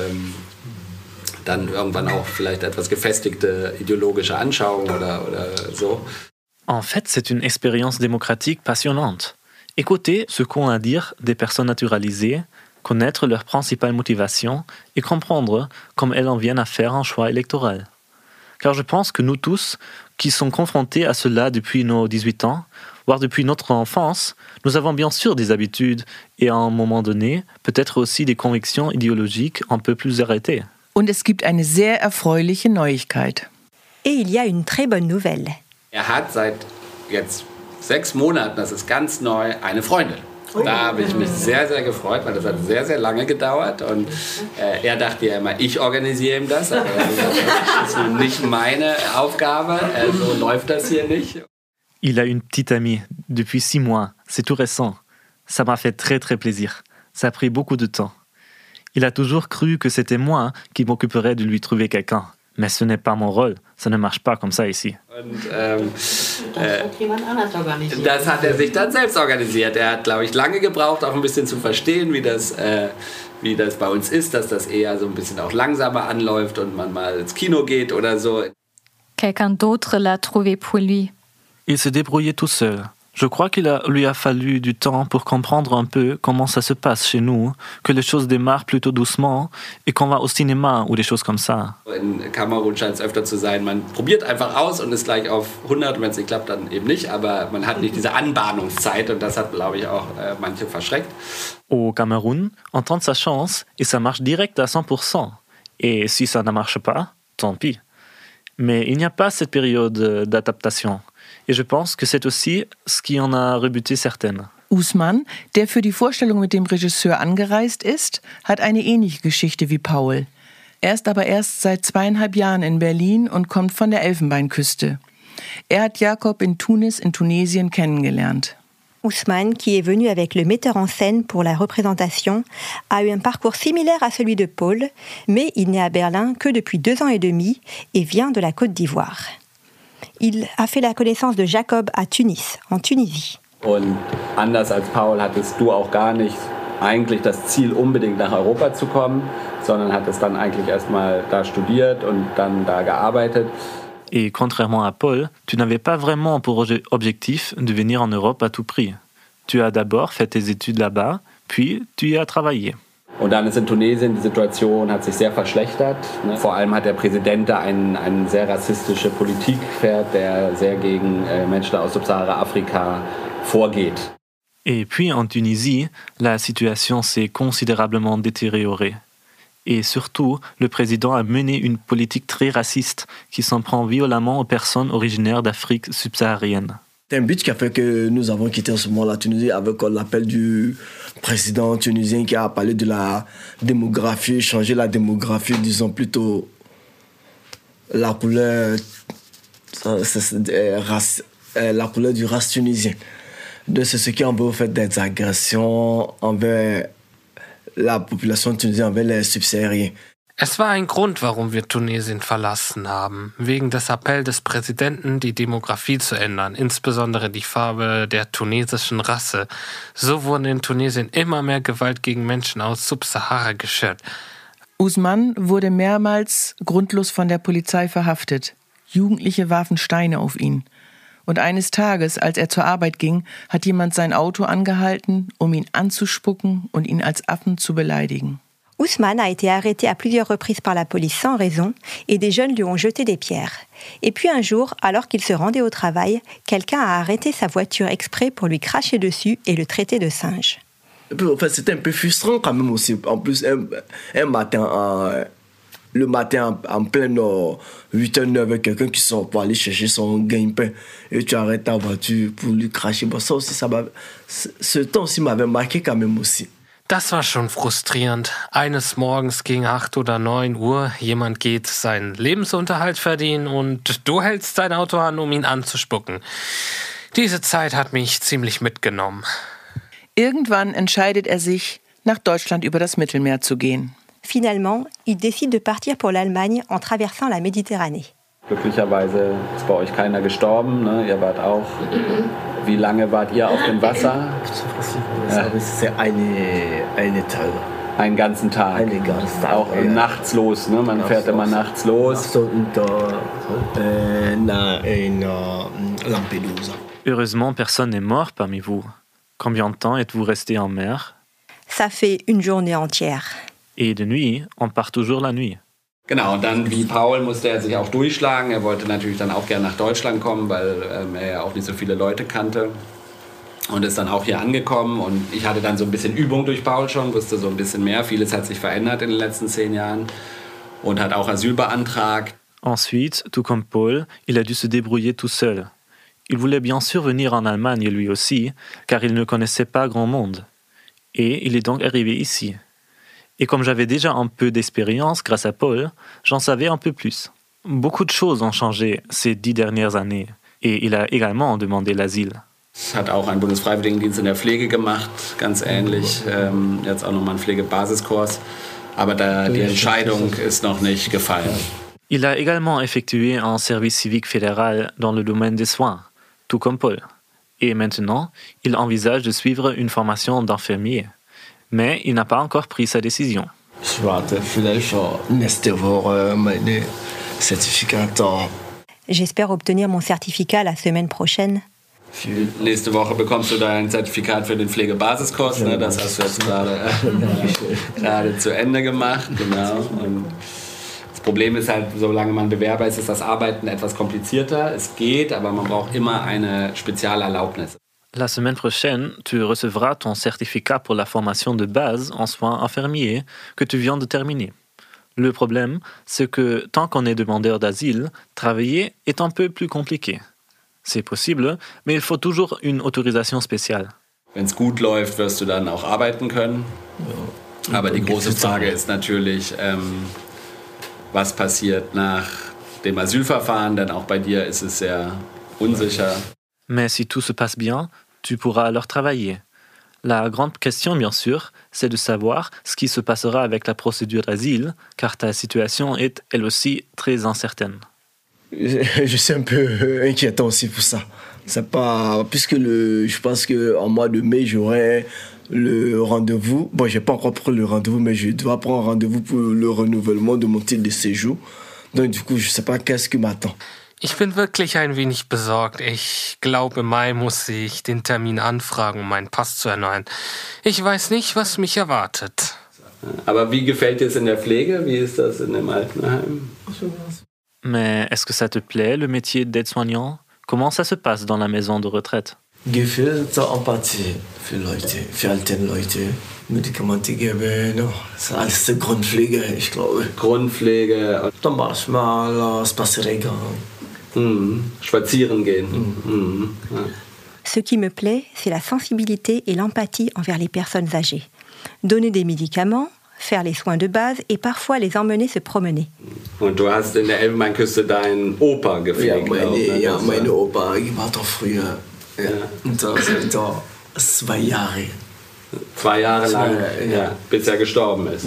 dann irgendwann auch vielleicht etwas gefestigte ideologische Anschauungen oder so.
En fait, c'est une expérience démocratique passionnante. Écouter ce qu'ont à dire des personnes naturalisées, connaître leurs principales motivations et comprendre comment elles en viennent à faire un choix électoral. Car je pense que nous tous, qui sommes confrontés à cela depuis nos 18 ans, voire depuis notre enfance, nous avons bien sûr des habitudes et à un moment donné, peut-être aussi des convictions idéologiques un peu plus arrêtées.
Und es gibt eine sehr erfreuliche Neuigkeit.
Et il y a une très bonne nouvelle.
Er hat seit jetzt 6 Monaten, das ist ganz neu, eine Freundin. Da habe ich mich sehr, sehr gefreut, weil das hat sehr, sehr lange gedauert. Und er dachte ja immer, ich organisiere ihm das. Aber das ist nicht meine Aufgabe, so läuft das hier nicht.
Il a une petite amie depuis 6 mois, c'est tout récent. Ça m'a fait très très plaisir. Ça a pris beaucoup de temps. Il a toujours cru que c'était moi qui m'occuperais de lui trouver quelqu'un. Mais ce n'est pas mon rôle, ça ne marche pas comme ça ici.
Und das hat er sich dann selbst organisiert. Er hat, glaube ich, lange gebraucht, auch ein bisschen zu verstehen, wie das bei uns ist, dass das eher so ein bisschen auch langsamer anläuft und man mal ins Kino geht oder so.
Quelqu'un d'autre l'a trouvé pour lui.
Il s'est débrouillé tout seul. Je crois qu'il lui a fallu du temps pour comprendre un peu comment ça se passe chez nous, que les choses démarrent plutôt doucement et qu'on va au cinéma ou des choses comme ça.
In Kamerun scheint es öfter zu sein, man probiert einfach aus und ist gleich auf 100 und wenn es nicht klappt, dann eben nicht, aber man hat nicht diese Anbahnungszeit und das hat, glaube ich, auch manche verschreckt.
Au Cameroun, on tente sa chance et ça marche direct à 100%. Et si ça ne marche pas, tant pis. Mais il n'y a pas cette période d'adaptation. Et je pense que c'est aussi ce qui en a rebuté certaines.
Usman, der für die Vorstellung mit dem Regisseur angereist ist, hat eine ähnliche Geschichte wie Paul. Er ist aber erst seit 2,5 Jahren in Berlin und kommt von der Elfenbeinküste. Er hat Jakob in Tunis in Tunesien kennengelernt.
Usman, qui est venu avec le metteur en scène pour la représentation, a eu un parcours similaire à celui de Paul, mais il n'est à Berlin que depuis 2 ans et demi et vient de la Côte d'Ivoire. Il a fait la connaissance de Jacob à Tunis, en Tunisie.
Und anders als Paul hattest du auch gar nicht eigentlich das Ziel, unbedingt nach Europa zu kommen, sondern hattest dann eigentlich erstmal da studiert und dann da gearbeitet.
Et contrairement à Paul, tu n'avais pas vraiment pour objectif de venir en Europe à tout prix. Tu as d'abord fait tes études là-bas, puis tu y as travaillé.
Und dann ist in Tunesien, die Situation hat sich sehr verschlechtert. Vor allem hat der Präsident da eine sehr rassistische Politik fährt, der sehr gegen Menschen aus Subsahara-Afrika vorgeht.
Et puis en Tunisie, la situation s'est considérablement détériorée. Et surtout, le président a mené une politique très raciste qui s'en prend violemment aux personnes originaires d'Afrique subsaharienne.
C'est un but qui a fait que nous avons quitté en ce moment la Tunisie avec l'appel du président tunisien qui a parlé de la démographie, changer la démographie, disons plutôt la couleur, la couleur du race tunisien. Donc c'est ce qui a fait des agressions envers la population tunisienne, envers les subsahariens.
Es war ein Grund, warum wir Tunesien verlassen haben. Wegen des Appells des Präsidenten, die Demografie zu ändern, insbesondere die Farbe der tunesischen Rasse. So wurde in Tunesien immer mehr Gewalt gegen Menschen aus Subsahara geschürt.
Usman wurde mehrmals grundlos von der Polizei verhaftet. Jugendliche warfen Steine auf ihn. Und eines Tages, als er zur Arbeit ging, hat jemand sein Auto angehalten, um ihn anzuspucken und ihn als Affen zu beleidigen.
Ousmane a été arrêté à plusieurs reprises par la police sans raison et des jeunes lui ont jeté des pierres. Et puis un jour, alors qu'il se rendait au travail, quelqu'un a arrêté sa voiture exprès pour lui cracher dessus et le traiter de singe.
En fait, c'était un peu frustrant quand même aussi. En plus, un matin, le matin en plein 8h, 9h, quelqu'un qui sort pour aller chercher son gagne-pain et tu arrêtes ta voiture pour lui cracher. Bon, ça aussi, ce temps aussi m'avait marqué quand même aussi.
Das war schon frustrierend. Eines Morgens gegen 8 oder 9 Uhr, jemand geht seinen Lebensunterhalt verdienen und du hältst dein Auto an, um ihn anzuspucken. Diese Zeit hat mich ziemlich mitgenommen.
Irgendwann entscheidet er sich, nach Deutschland über das Mittelmeer zu gehen.
Finalement, il décide de partir pour l'Allemagne en traversant la Méditerranée.
Glücklicherweise ist bei euch keiner gestorben, ne? Ihr wart auch. Wie lange wart ihr auf dem Wasser?
Eine Tag.
Einen ganzen Tag.
Einen ganzen Tag.
Auch nachts los, ne? Man fährt immer nachts los.
Lampedusa.
Heureusement, personne n'est mort parmi vous. Combien de temps êtes-vous resté en mer?
Ça fait une journée entière.
Et de nuit, on part toujours la nuit.
Genau, und dann wie Paul musste er sich auch durchschlagen. Er wollte natürlich dann auch gerne nach Deutschland kommen, weil er ja auch nicht so viele Leute kannte. Und ist dann auch hier angekommen. Und ich hatte dann so ein bisschen Übung durch Paul schon, wusste so ein bisschen mehr. Vieles hat sich verändert in den letzten 10 Jahren. Und hat auch Asyl beantragt.
Ensuite, tout comme Paul, il a dû se débrouiller tout seul. Il voulait bien sûr venir en Allemagne lui aussi, car il ne connaissait pas grand monde. Et il est donc arrivé ici. Et comme j'avais déjà un peu d'expérience grâce à Paul, j'en savais un peu plus. Beaucoup de choses ont changé ces 10 dernières années. Et il a également demandé l'asile.
Hat auch einen Bundesfreiwilligendienst in der Pflege gemacht, ganz ähnlich. Jetzt auch nochmal einen Pflegebasiskurs. Aber die Entscheidung ist noch nicht gefallen.
Il a également effectué un service civique fédéral dans le domaine des soins, tout comme Paul. Et maintenant, il envisage de suivre une formation d'infirmier. Mais il n'a pas encore pris sa décision.
Ich warte vielleicht nächste Woche meine Zertifikat.
J'espère obtenir mon certificat la semaine prochaine.
Nächste Woche bekommst du dein Zertifikat für den Pflegebasiskurs. Ne? Das hast du jetzt gerade zu Ende gemacht. Genau. Und das Problem ist halt, solange man Bewerber ist, ist das Arbeiten etwas komplizierter. Es geht, aber man braucht immer eine Spezialerlaubnis.
La semaine prochaine, tu recevras ton certificat pour la formation de base en soins infirmiers que tu viens de terminer. Le problème, c'est que tant qu'on est demandeur d'asile, travailler est un peu plus compliqué. C'est possible, mais il faut toujours une autorisation spéciale.
Wenn es gut läuft, wirst du dann auch arbeiten können. Aber die große Frage ist natürlich, was passiert nach dem Asylverfahren, denn auch bei dir ist es sehr unsicher.
Mais si tout se passe bien, tu pourras alors travailler. La grande question, bien sûr, c'est de savoir ce qui se passera avec la procédure d'asile, car ta situation est, elle aussi, très incertaine.
Je suis un peu inquiétant aussi pour ça. C'est pas... Puisque je pense qu'en mois de mai, j'aurai le rendez-vous. Bon, j'ai pas encore pris le rendez-vous, mais je dois prendre rendez-vous pour le renouvellement de mon titre de séjour. Donc du coup, je sais pas qu'est-ce qui m'attend.
Ich bin wirklich ein wenig besorgt. Ich glaube, im Mai muss ich den Termin anfragen, um meinen Pass zu erneuern. Ich weiß nicht, was mich erwartet.
Aber wie gefällt dir es in der Pflege? Wie ist das in dem Altenheim?
Mais est-ce que ça te plaît, le métier d'aide-soignant? Comment ça se passe dans la maison de retraite?
Gefühl zur Empathie für Leute, für alte Leute. Medikamente geben, no, das ist alles zur Grundpflege, ich glaube.
Grundpflege.
Dann manchmal Spaziergang.
Spazieren gehen. Ja.
Ce qui me plaît, c'est la sensibilité et l'empathie envers les personnes âgées. Donner des médicaments, faire les soins de base et parfois les emmener se promener.
Und du hast in der Elfenbeinküste deinen Opa gepflegt.
Meine Opa, die war doch früher. Ja. Und da sind da 2 Jahre.
2 Jahre lang, bis er gestorben ist.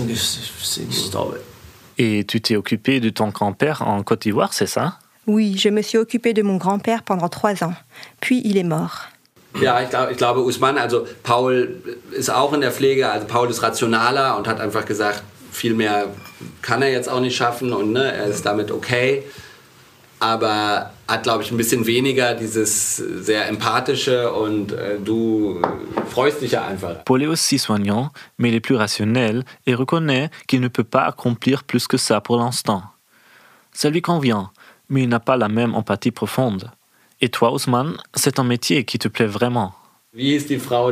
Et tu t'es occupé de ton grand-père en Côte d'Ivoire, c'est ça?
Oui, je me suis occupée de mon grand-père pendant 3 ans. Puis il est mort.
Ja, ich glaube, Usman, also Paul ist auch in der Pflege, also Paul ist rationaler und hat einfach gesagt, viel mehr kann er jetzt auch nicht schaffen und ne, er ist damit okay. Aber hat, glaube ich, ein bisschen weniger dieses sehr empathische und du freust dich ja einfach.
Paul est aussi soignant, mais il est plus rationnel et reconnaît qu'il ne peut pas accomplir plus que ça pour l'instant. Ça lui convient, mais il n'a pas la même empathie profonde. Et toi, Usman, c'est un métier qui te plaît vraiment.
Wie ist die Frau,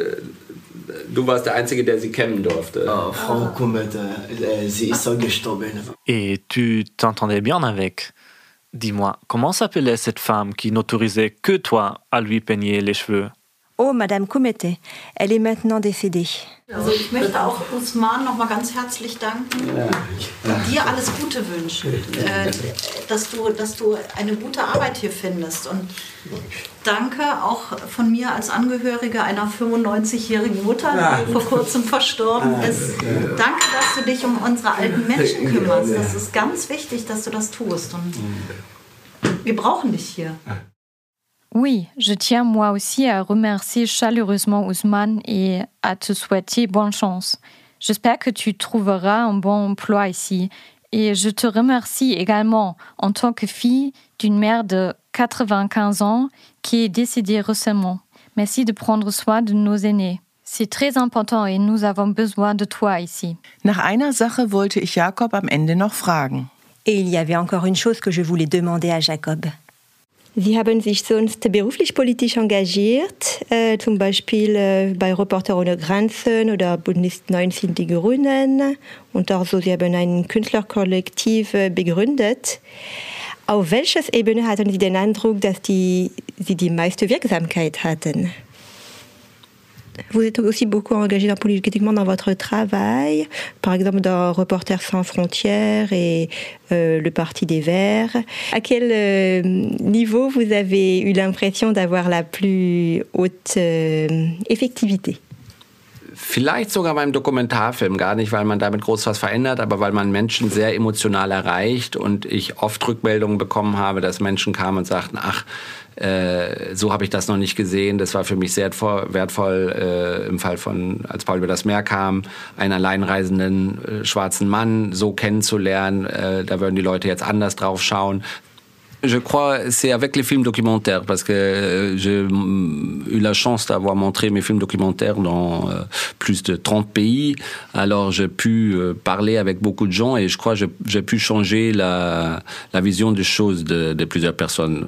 du warst der Einzige, der sie kennen durfte?
Frau Kummet, sie ist gestorben.
Et tu t'entendais bien avec. Dis-moi, comment s'appelait cette femme qui n'autorisait que toi à lui peigner les cheveux?
Oh, Madame Kumete, elle est maintenant décédée.
Also ich möchte auch Usman noch mal ganz herzlich danken und dir alles Gute wünschen, dass du eine gute Arbeit hier findest. Und danke auch von mir als Angehörige einer 95-jährigen Mutter, die vor kurzem verstorben ist. Danke, dass du dich um unsere alten Menschen kümmerst. Das ist ganz wichtig, dass du das tust. Und wir brauchen dich hier.
Oui, je tiens moi aussi à remercier chaleureusement Usman et à te souhaiter bonne chance. J'espère que tu trouveras un bon emploi ici. Et je te remercie également en tant que fille d'une mère de 95 ans qui est décédée récemment. Merci de prendre soin de nos aînés. C'est très important et nous avons besoin de toi ici.
Nach einer Sache wollte ich Jakob am Ende noch fragen.
Et il y avait encore une chose que je voulais demander à Jacob. Sie haben sich sonst beruflich politisch engagiert, zum Beispiel bei Reporter ohne Grenzen oder Bündnis 19 Die Grünen. Und auch so, Sie haben ein Künstlerkollektiv begründet. Auf welcher Ebene hatten Sie den Eindruck, dass Sie die meiste Wirksamkeit hatten? Vous êtes aussi beaucoup engagé politiquement dans votre travail, par exemple dans Reporters sans frontières et le Parti des Verts. À quel niveau vous avez eu l'impression d'avoir la plus haute Effektivité?
Vielleicht sogar beim Dokumentarfilm, gar nicht, weil man damit groß was verändert, aber weil man Menschen sehr emotional erreicht und ich oft Rückmeldungen bekommen habe, dass Menschen kamen und sagten, ach, so habe ich das noch nicht gesehen. Das war für mich sehr wertvoll im Fall von, als Paul über das Meer kam, einen alleinreisenden schwarzen Mann so kennenzulernen. Da würden die Leute jetzt anders drauf schauen. Je crois c'est avec les films documentaires parce que j'ai eu la chance d'avoir montré mes films documentaires dans plus de 30 pays. Alors j'ai pu parler avec beaucoup de gens et je crois que j'ai pu changer la vision des choses de plusieurs personnes.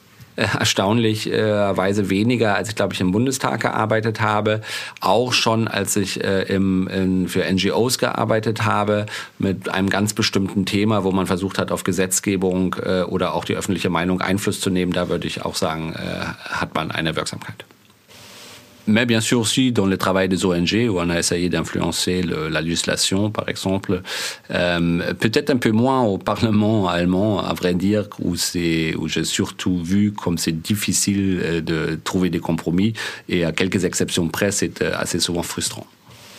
Erstaunlicherweise weniger, als ich, glaube ich, im Bundestag gearbeitet habe. Auch schon, als ich für NGOs gearbeitet habe, mit einem ganz bestimmten Thema, wo man versucht hat, auf Gesetzgebung oder auch die öffentliche Meinung Einfluss zu nehmen. Da würde ich auch sagen, hat man eine Wirksamkeit. Mais bien sûr aussi dans le travail des ONG où on a essayé d'influencer la législation, par exemple. Peut-être un peu moins au Parlement allemand, à vrai dire, où j'ai surtout vu comme c'est difficile de trouver des compromis et à quelques exceptions près, c'est assez souvent frustrant.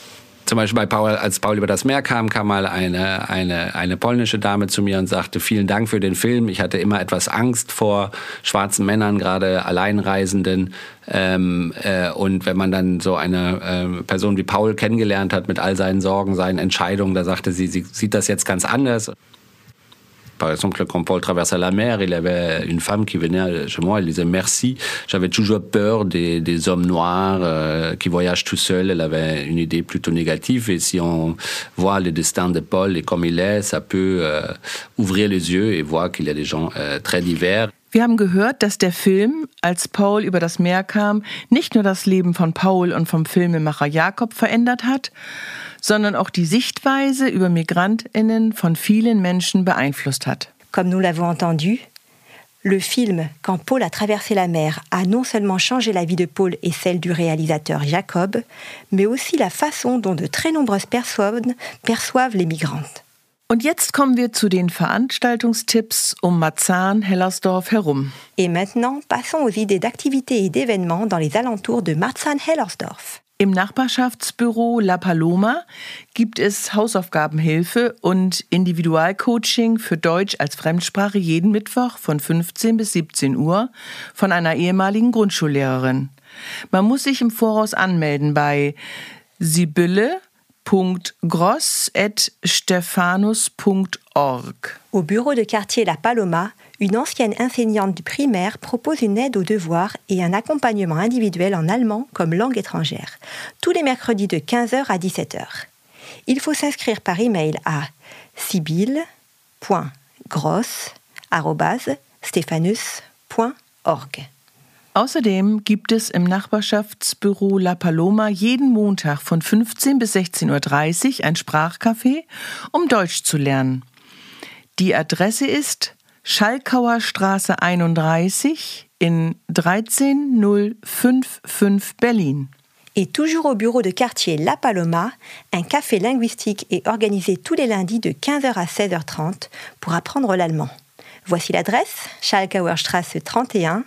Zum Beispiel bei Paul, als Paul über das Meer kam mal eine polnische Dame zu mir und sagte, vielen Dank für den Film. Ich hatte immer etwas Angst vor schwarzen Männern, gerade Alleinreisenden. Und wenn man dann so eine Person wie Paul kennengelernt hat mit all seinen Sorgen, seinen Entscheidungen, da sagte sie sieht das jetzt ganz anders. Par exemple, quand Paul traversait la mer, il y avait une femme qui venait chez moi, elle disait merci. J'avais toujours peur des hommes noirs qui voyagent tout seuls. Elle avait une idée plutôt négative. Et si on voit le destin de Paul et comme il est, ça peut ouvrir les yeux et voir qu'il y a des gens très divers.
Wir haben gehört, dass der Film, als Paul über das Meer kam, nicht nur das Leben von Paul und vom Filmemacher Jakob verändert hat, sondern auch die Sichtweise über MigrantInnen von vielen Menschen beeinflusst hat.
Comme nous l'avons entendu, le film Quand Paul a traversé la mer a non seulement changé la vie de Paul et celle du réalisateur Jakob, mais aussi la façon dont de très nombreuses personnes perçoivent les migrantes.
Und jetzt kommen wir zu den Veranstaltungstipps um Marzahn-Hellersdorf herum.
Et maintenant, passons aux idées d'activités et d'événements dans les alentours de Marzahn-Hellersdorf.
Im Nachbarschaftsbüro La Paloma gibt es Hausaufgabenhilfe und Individualcoaching für Deutsch als Fremdsprache jeden Mittwoch von 15 bis 17 Uhr von einer ehemaligen Grundschullehrerin. Man muss sich im Voraus anmelden bei sibylle.gross@stephanus.org.
Au bureau de quartier La Paloma, une ancienne enseignante du primaire propose une aide aux devoirs et un accompagnement individuel en allemand comme langue étrangère, tous les mercredis de 15h à 17h. Il faut s'inscrire par email à sibylle.gross@stephanus.org.
Außerdem gibt es im Nachbarschaftsbüro La Paloma jeden Montag von 15 bis 16.30 Uhr ein Sprachcafé, um Deutsch zu lernen. Die Adresse ist Schalkauer Straße 31 in 13055 Berlin.
Et toujours au bureau de quartier La Paloma, un café linguistique est organisé tous les lundis de 15h à 16h30 pour apprendre l'allemand. Voici l'adresse, Schalkauer Straße 31,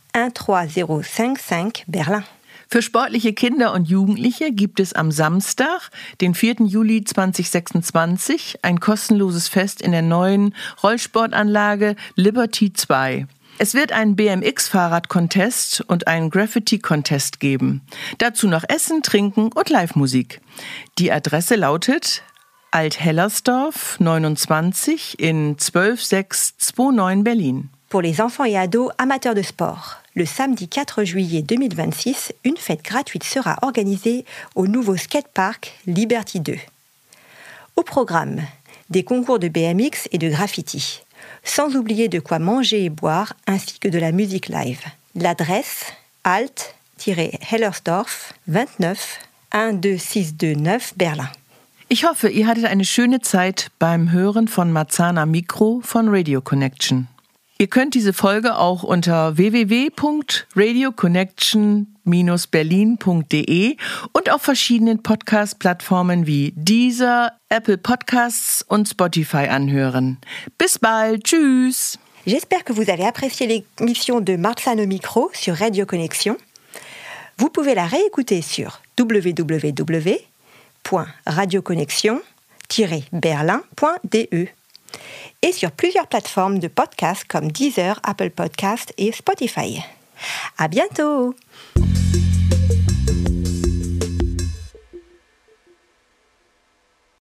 13055 Berlin.
Für sportliche Kinder und Jugendliche gibt es am Samstag, den 4. Juli 2026, ein kostenloses Fest in der neuen Rollsportanlage Liberty 2. Es wird einen BMX-Fahrrad-Contest und einen Graffiti-Contest geben. Dazu noch Essen, Trinken und Live-Musik. Die Adresse lautet Alt-Hellersdorf 29 in 12629 Berlin.
Pour les enfants et ados amateurs de sport, le samedi 4 juillet 2026, une fête gratuite sera organisée au nouveau skatepark Liberty 2. Au programme, des concours de BMX et de graffiti, sans oublier de quoi manger et boire, ainsi que de la musique live. L'adresse, Alt-Hellersdorf 29 12629 Berlin.
Ich hoffe, ihr hattet eine schöne Zeit beim Hören von Marzahn am Mikro von Radio Connection. Ihr könnt diese Folge auch unter www.radioconnection-berlin.de und auf verschiedenen Podcast-Plattformen wie Deezer, Apple Podcasts und Spotify anhören. Bis bald, tschüss!
J'espère que vous avez apprécié l'émission de Marzahn au micro sur Radio Connection. Vous pouvez la réécouter sur www.radioconnection-berlin.de et sur plusieurs plateformes de podcasts comme Deezer, Apple Podcasts et Spotify. À bientôt!